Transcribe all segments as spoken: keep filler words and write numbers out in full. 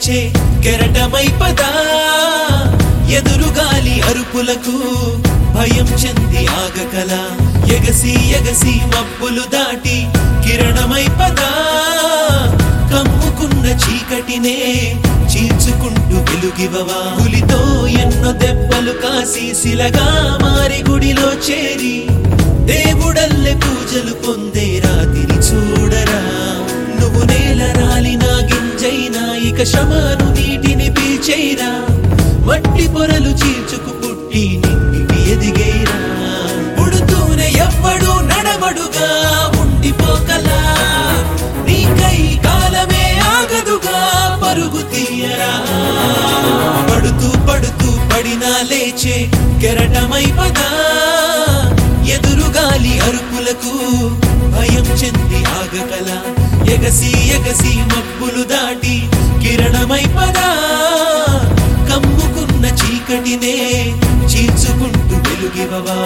లేచే కెరటమై పదా ఎదురుగాలి అరుపులకు భయం చెంది ఆగకల ఎగసి ఎగసి మబ్బులు దాటి కిరణమై పదా కమ్ముకున్న చీకటినే చీల్చుకుంటూ వెలుగివవా పులితో ఎన్నో దెబ్బలు కాసి శిలగా మారి గుడిలో చేరి దేవుడల్లె పూజలు పొందే రాతిని చూడరా నువ్వు నేల రాలిన గింజైనా ఇక శ్రమను నీటిని పీల్చైరా మట్టి పొరలు చీల్చుకు పుట్టి నిండికి ఎదిగైరా పుడుతూనే ఎవ్వడు నడవడుగా ఉండిపోకలా నీకై కాలమే ఆగదుగా పరుగు తీయరా పడుతూ పడుతూ పడినా లేచే కెరటమై పదా ఎదురుగాలి అరుపులకు భయం చెంది ఆగకల ఎగసి ఎగసి మబ్బులు దాటి కిరణమై పదా కమ్ముకున్న చీకటినే చీల్చుకుంటూ వెలుగివవా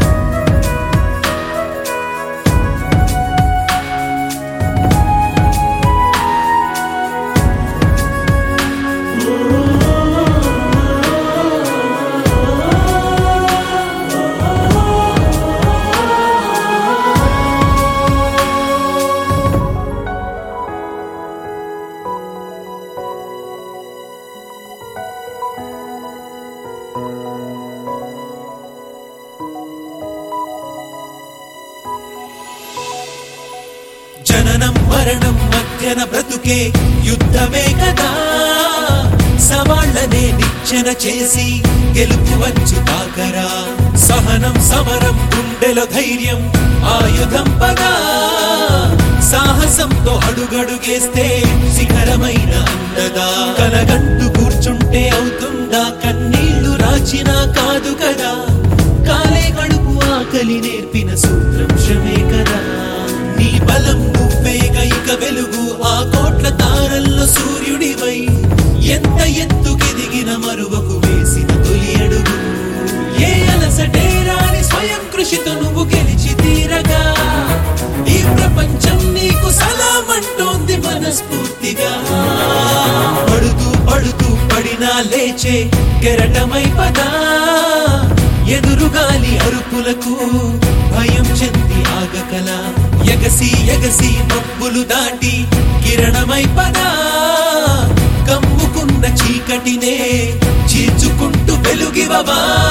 జననం మరణం మధ్యన బ్రతుకే యుద్ధమే కదా సవాళ్లనే నిచ్చెన చేసి గెలుపు వచ్చు తాకరా సహనం సమరం గుండెలో ధైర్యం ఆయుధం పదా సాహసంతో అడుగడుగేస్తే శిఖరమైన అందదా కలగంటూ కూర్చుంటే అవుతుందా కన్నీళ్లు రాచినా కాదు కదా కాలే కడుపు ఆకలి నేర్పిన సూత్రం శ్రమే కదా నీ బలం నువ్వేగ ఇక వెలుగు ఆ కోట్ల తారల్లో సూర్యుడివై ఎంత ఎత్తుకెదిగిన మరువకు వేసిన తొలి అడుగు ఏ అలసటే రాని స్వయం కృషితో నువ్వు గెలిచి తీరగా ఈ ప్రపంచం నీకు సలామంటోంది మనస్ఫూర్తిగా పడుతూ పడుతూ పడినా లేచే కెరటమై పదా ఎదురుగాలి అరుపులకు భయం చెంది ఆగకల ఎగసి ఎగసి మబ్బులు దాటి కిరణమై పదా కమ్ముకున్న చీకటినే చీల్చుకుంటూ వెలుగివవా